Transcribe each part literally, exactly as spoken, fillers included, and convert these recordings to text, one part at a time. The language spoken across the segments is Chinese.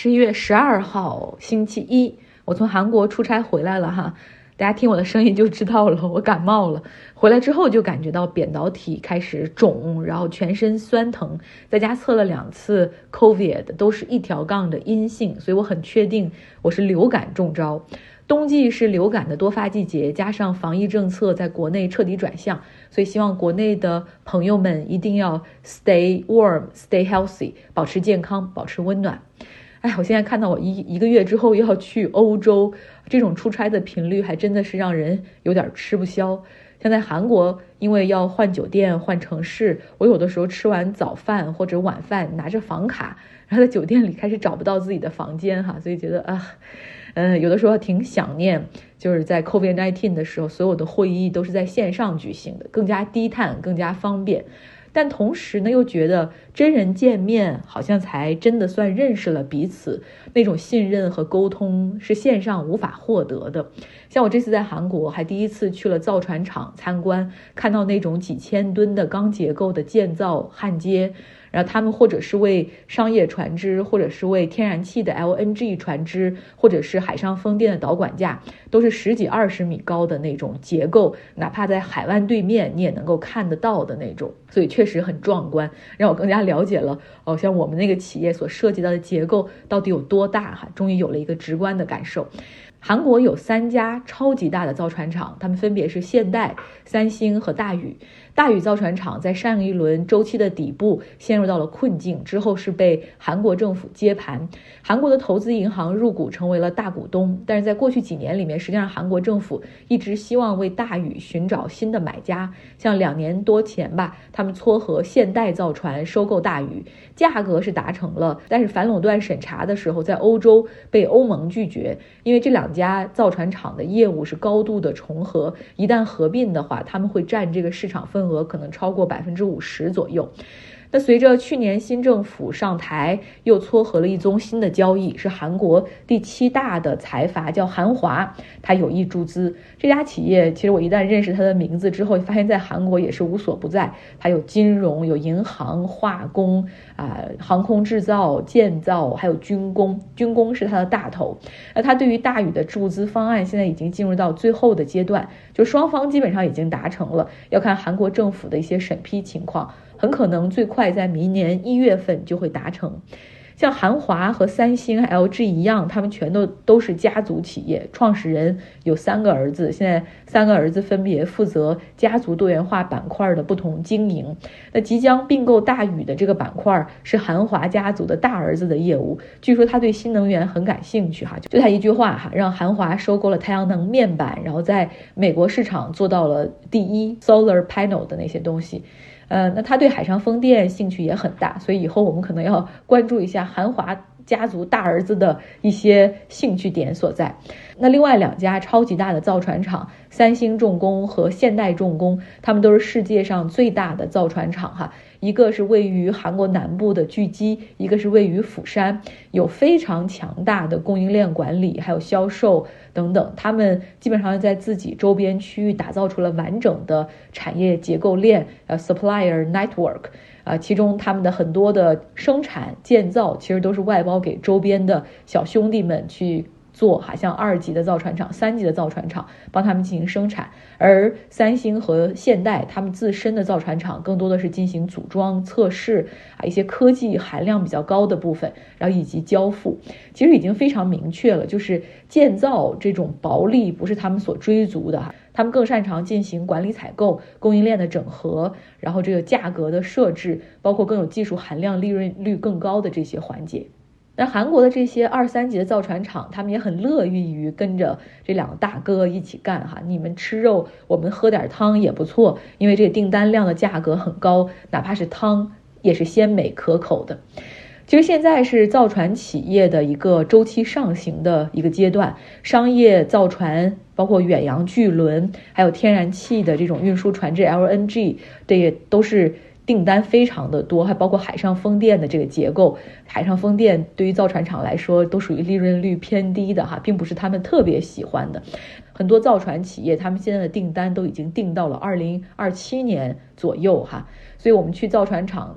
十一月十二号星期一，我从韩国出差回来了哈，大家听我的声音就知道了，我感冒了。回来之后就感觉到扁桃体开始肿，然后全身酸疼，在家测了两次 COVID 都是一条杠的阴性，所以我很确定我是流感中招。冬季是流感的多发季节，加上防疫政策在国内彻底转向，所以希望国内的朋友们一定要 stay warm, stay healthy， 保持健康，保持温暖。哎，我现在看到我一一个月之后要去欧洲，这种出差的频率还真的是让人有点吃不消。像在韩国，因为要换酒店、换城市，我有的时候吃完早饭或者晚饭，拿着房卡，然后在酒店里开始找不到自己的房间哈，所以觉得啊，嗯、呃，有的时候挺想念，就是在 COVID 十九 的时候，所有的会议都是在线上举行的，更加低碳，更加方便。但同时呢，又觉得真人见面好像才真的算认识了彼此，那种信任和沟通是线上无法获得的。像我这次在韩国还第一次去了造船厂参观，看到那种几千吨的钢结构的建造焊接，然后他们或者是为商业船只，或者是为天然气的 L N G 船只，或者是海上风电的导管架，都是十几二十米高的那种结构，哪怕在海湾对面你也能够看得到的那种，所以确实很壮观，让我更加了解了哦，像我们那个企业所涉及到的结构到底有多大哈，终于有了一个直观的感受。韩国有三家超级大的造船厂，他们分别是现代、三星和大宇。大宇造船厂在上一轮周期的底部陷入到了困境，之后是被韩国政府接盘，韩国的投资银行入股成为了大股东。但是在过去几年里面，实际上韩国政府一直希望为大宇寻找新的买家，像两年多前吧，他们撮合现代造船收购大宇，价格是达成了，但是反垄断审查的时候在欧洲被欧盟拒绝，因为这两家造船厂的业务是高度的重合，一旦合并的话，他们会占这个市场份额可能超过百分之五十左右。那随着去年新政府上台，又撮合了一宗新的交易，是韩国第七大的财阀叫韩华，他有意注资。这家企业其实我一旦认识他的名字之后，发现在韩国也是无所不在，它有金融、有银行、化工啊、呃、航空制造、建造，还有军工，军工是它的大头。那他对于大宇的注资方案现在已经进入到最后的阶段，就双方基本上已经达成了，要看韩国政府的一些审批情况，很可能最快在明年一月份就会达成。像韩华和三星 L G 一样，他们全都都是家族企业，创始人有三个儿子，现在三个儿子分别负责家族多元化板块的不同经营。那即将并购大宇的这个板块是韩华家族的大儿子的业务，据说他对新能源很感兴趣哈，就他一句话哈，让韩华收购了太阳能面板，然后在美国市场做到了第一 solar panel 的那些东西。呃，那他对海上风电兴趣也很大，所以以后我们可能要关注一下韩华家族大儿子的一些兴趣点所在。那另外两家超级大的造船厂，三星重工和现代重工，他们都是世界上最大的造船厂哈。一个是位于韩国南部的巨基，一个是位于釜山，有非常强大的供应链管理，还有销售等等。他们基本上在自己周边区域打造出了完整的产业结构链，呃 supplier network。啊，其中他们的很多的生产建造其实都是外包给周边的小兄弟们去做，哈，像二级的造船厂、三级的造船厂帮他们进行生产，而三星和现代他们自身的造船厂更多的是进行组装、测试啊，一些科技含量比较高的部分，然后以及交付，其实已经非常明确了，就是建造这种薄利不是他们所追逐的哈。他们更擅长进行管理采购、供应链的整合，然后这个价格的设置，包括更有技术含量、利润率更高的这些环节。那韩国的这些二三级的造船厂，他们也很乐意于跟着这两个大哥一起干哈，你们吃肉，我们喝点汤也不错，因为这个订单量的价格很高，哪怕是汤也是鲜美可口的。其实现在是造船企业的一个周期上行的一个阶段，商业造船包括远洋巨轮，还有天然气的这种运输船只 L N G， 这也都是订单非常的多，还包括海上风电的这个结构。海上风电对于造船厂来说都属于利润率偏低的哈，并不是他们特别喜欢的。很多造船企业他们现在的订单都已经定到了二零二七年左右哈，所以我们去造船厂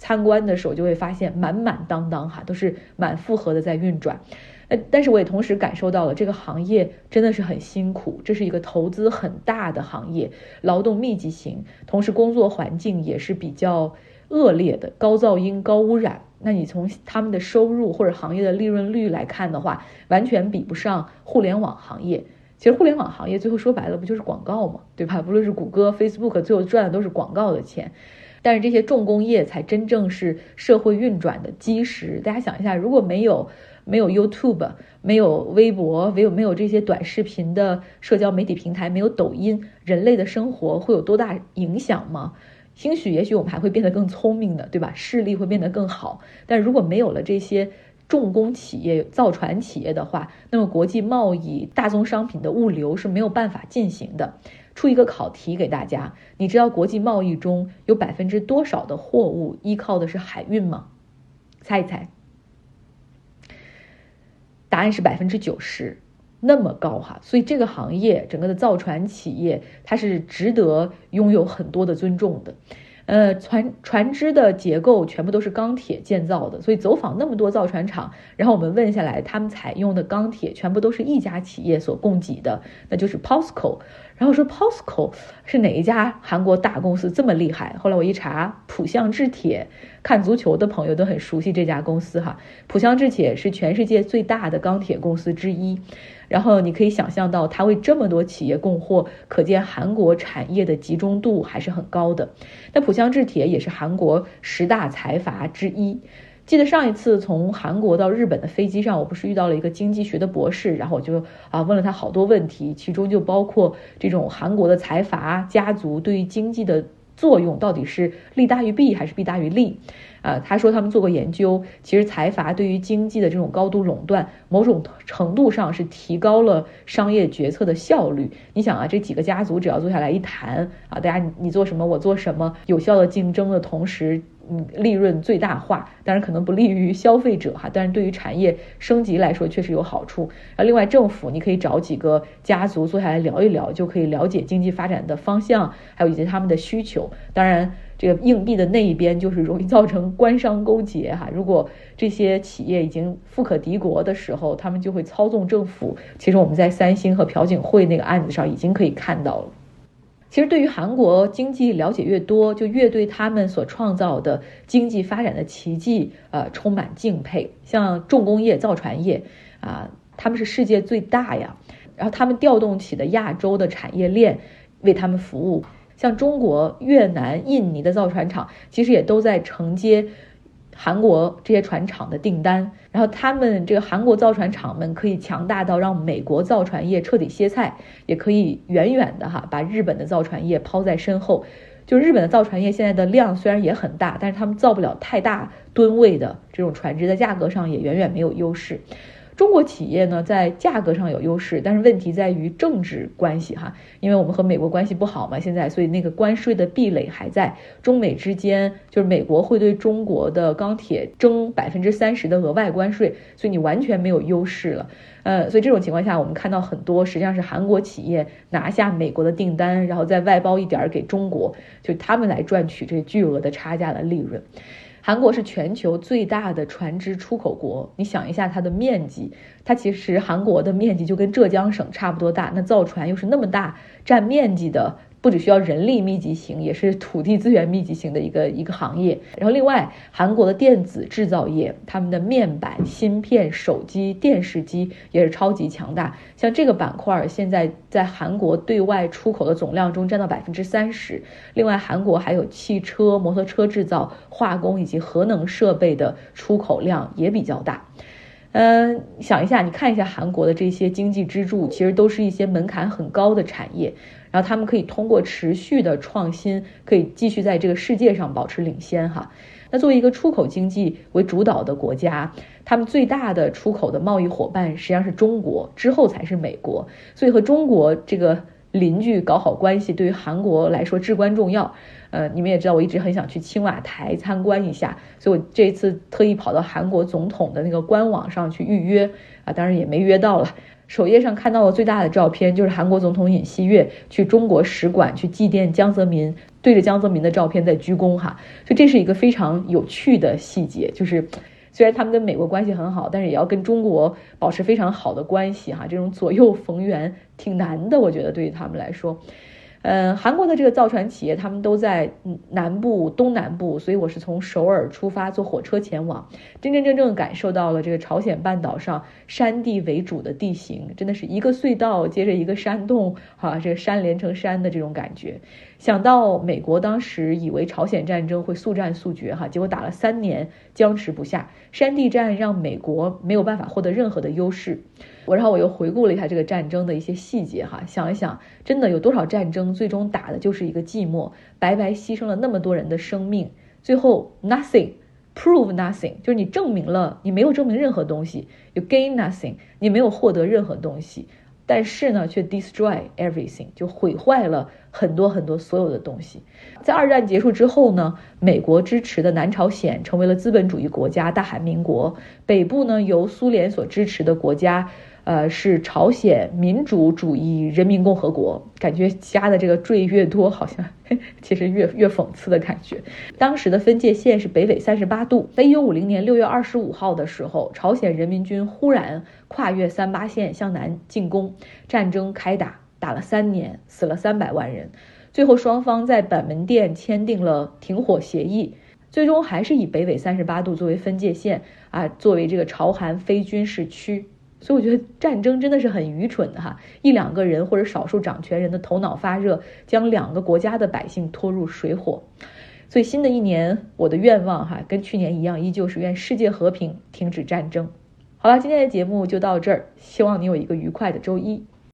参观的时候就会发现满满当当哈，都是满负荷的在运转。呃，但是我也同时感受到了这个行业真的是很辛苦，这是一个投资很大的行业，劳动密集型，同时工作环境也是比较恶劣的，高噪音、高污染。那你从他们的收入或者行业的利润率来看的话，完全比不上互联网行业。其实互联网行业最后说白了不就是广告嘛，对吧？不论是谷歌、Facebook， 最后赚的都是广告的钱。但是这些重工业才真正是社会运转的基石。大家想一下，如果没有没有 YouTube， 没有微博，没有没有这些短视频的社交媒体平台，没有抖音，人类的生活会有多大影响吗？兴许也许我们还会变得更聪明的，对吧？视力会变得更好。但如果没有了这些重工企业、造船企业的话，那么国际贸易、大宗商品的物流是没有办法进行的。出一个考题给大家，你知道国际贸易中有百分之多少的货物依靠的是海运吗？猜一猜。答案是百分之九十，那么高哈！所以这个行业，整个的造船企业，它是值得拥有很多的尊重的。呃，船船只的结构全部都是钢铁建造的，所以走访那么多造船厂，然后我们问下来，他们采用的钢铁全部都是一家企业所供给的，那就是 POSCO。然后说 POSCO 是哪一家韩国大公司这么厉害？后来我一查，浦项制铁，看足球的朋友都很熟悉这家公司哈。浦项制铁是全世界最大的钢铁公司之一。然后你可以想象到，它为这么多企业供货，可见韩国产业的集中度还是很高的。那浦项制铁也是韩国十大财阀之一。记得上一次从韩国到日本的飞机上，我不是遇到了一个经济学的博士，然后我就啊问了他好多问题，其中就包括这种韩国的财阀家族对于经济的作用到底是利大于弊还是弊大于利。啊，他说他们做过研究，其实财阀对于经济的这种高度垄断，某种程度上是提高了商业决策的效率。你想啊，这几个家族只要坐下来一谈啊，大家你做什么我做什么，有效的竞争的同时，嗯，利润最大化，当然可能不利于消费者哈，但是对于产业升级来说确实有好处。啊，另外政府你可以找几个家族坐下来聊一聊，就可以了解经济发展的方向，还有以及他们的需求。当然这个硬币的那一边就是容易造成官商勾结哈，如果这些企业已经富可敌国的时候，他们就会操纵政府。其实我们在三星和朴槿惠那个案子上已经可以看到了。其实对于韩国经济了解越多，就越对他们所创造的经济发展的奇迹呃充满敬佩。像重工业、造船业啊、呃，他们是世界最大呀，然后他们调动起的亚洲的产业链为他们服务。像中国、越南、印尼的造船厂，其实也都在承接韩国这些船厂的订单。然后他们这个韩国造船厂们可以强大到让美国造船业彻底歇菜，也可以远远的哈把日本的造船业抛在身后。就日本的造船业现在的量虽然也很大，但是他们造不了太大吨位的这种船只，在价格上也远远没有优势。中国企业呢，在价格上有优势，但是问题在于政治关系哈，因为我们和美国关系不好嘛，现在，所以那个关税的壁垒还在。中美之间，就是美国会对中国的钢铁征百分之三十的额外关税，所以你完全没有优势了。呃，所以这种情况下，我们看到很多实际上是韩国企业拿下美国的订单，然后再外包一点给中国，就他们来赚取这巨额的差价的利润。韩国是全球最大的船只出口国，你想一下它的面积，它其实韩国的面积就跟浙江省差不多大，那造船又是那么大占面积的，不只需要人力密集型，也是土地资源密集型的一个一个行业。然后另外韩国的电子制造业，他们的面板、芯片、手机、电视机也是超级强大，像这个板块现在在韩国对外出口的总量中占到百分之三十。另外韩国还有汽车、摩托车制造、化工以及核能设备的出口量也比较大。嗯，想一下，你看一下韩国的这些经济支柱，其实都是一些门槛很高的产业，然后他们可以通过持续的创新，可以继续在这个世界上保持领先哈。那作为一个出口经济为主导的国家，他们最大的出口的贸易伙伴实际上是中国，之后才是美国，所以和中国这个邻居搞好关系对于韩国来说至关重要。呃，你们也知道我一直很想去青瓦台参观一下，所以我这一次特意跑到韩国总统的那个官网上去预约啊，当然也没约到了。首页上看到的最大的照片就是韩国总统尹锡悦去中国使馆去祭奠江泽民，对着江泽民的照片在鞠躬哈，所以这是一个非常有趣的细节，就是虽然他们跟美国关系很好，但是也要跟中国保持非常好的关系哈，这种左右逢源挺难的，我觉得对于他们来说。嗯，韩国的这个造船企业他们都在南部东南部，所以我是从首尔出发坐火车前往，真真正正感受到了这个朝鲜半岛上山地为主的地形，真的是一个隧道接着一个山洞啊，这个山连成山的这种感觉。想到美国当时以为朝鲜战争会速战速决哈，结果打了三年僵持不下，山地战让美国没有办法获得任何的优势。我然后我又回顾了一下这个战争的一些细节哈，想一想真的有多少战争最终打的就是一个寂寞，白白牺牲了那么多人的生命，最后 nothing prove nothing， 就是你证明了你没有证明任何东西， you gain nothing， 你没有获得任何东西，但是呢却 destroy everything， 就毁坏了很多很多所有的东西。在二战结束之后呢，美国支持的南朝鲜成为了资本主义国家大韩民国，北部呢由苏联所支持的国家呃，是朝鲜民主主义人民共和国，感觉加的这个缀越多，好像其实越越讽刺的感觉。当时的分界线是北纬三十八度，在一九五零年六月二十五号的时候，朝鲜人民军忽然跨越三八线向南进攻，战争开打，打了三年，死了三百万人。最后双方在板门店签订了停火协议，最终还是以北纬三十八度作为分界线啊，作为这个朝韩非军事区。所以我觉得战争真的是很愚蠢的哈，一两个人或者少数掌权人的头脑发热，将两个国家的百姓拖入水火。所以新的一年我的愿望哈，跟去年一样，依旧是愿世界和平，停止战争。好了，今天的节目就到这儿，希望你有一个愉快的周一。